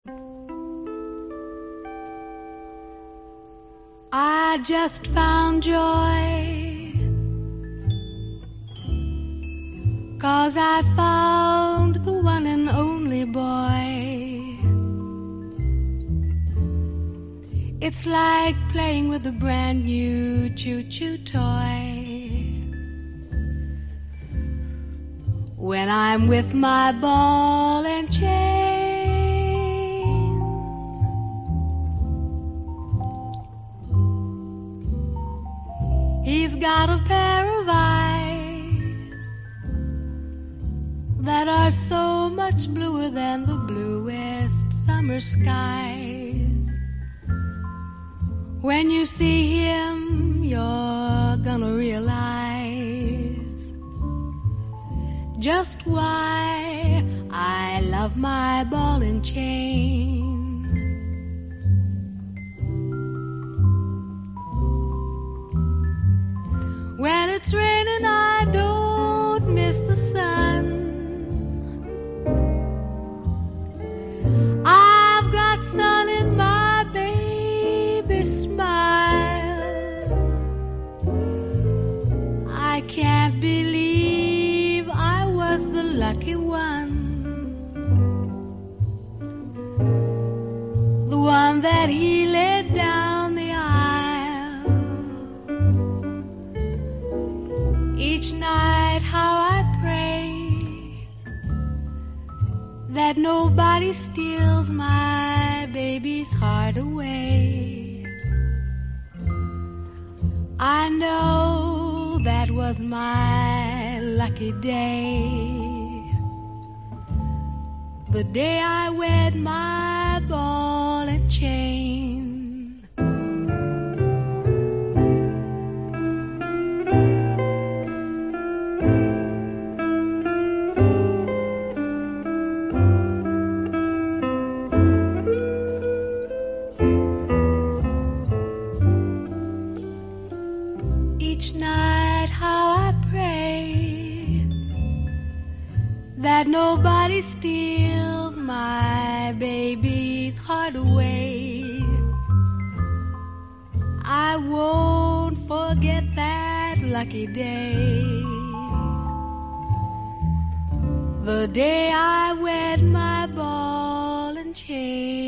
I just found joy, 'cause I found the one and only boy. It's like playing with a brand new choo-choo toy. When I'm with my ball and chain, he's got a pair of eyes that are so much bluer than the bluest summer skies. When you see him, you're gonna realize just why I love my ball and chain. When it's raining, I don't miss the sun. I've got sun in my baby's smile. I can't believe I was the lucky one, the one that he led down the aisle. Each night how I pray that nobody steals my baby's heart away. I know that was my lucky day, the day I wed my ball and chain. Each night how I pray that nobody steals my baby's heart away. I won't forget that lucky day, the day I wed my ball and chain.